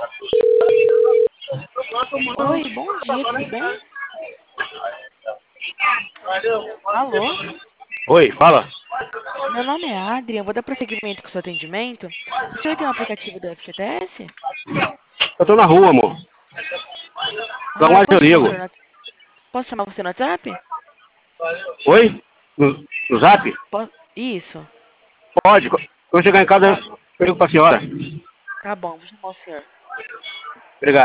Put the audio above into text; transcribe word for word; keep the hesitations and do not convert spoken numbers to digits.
Oi, bom dia, tudo bem? Alô? Oi, fala. Meu nome é Adrian, vou dar prosseguimento com o seu atendimento. O senhor tem um aplicativo do F G T S? Eu tô na rua, amor. Logo Ah, eu mais eu posso chamar o ligo. senhor no, posso chamar você no WhatsApp? Oi? No, no zap? Po- Isso. Pode. Quando eu chegar em casa, Tá, eu ligo pra senhora. tá bom, vou chamar o senhor. Obrigado.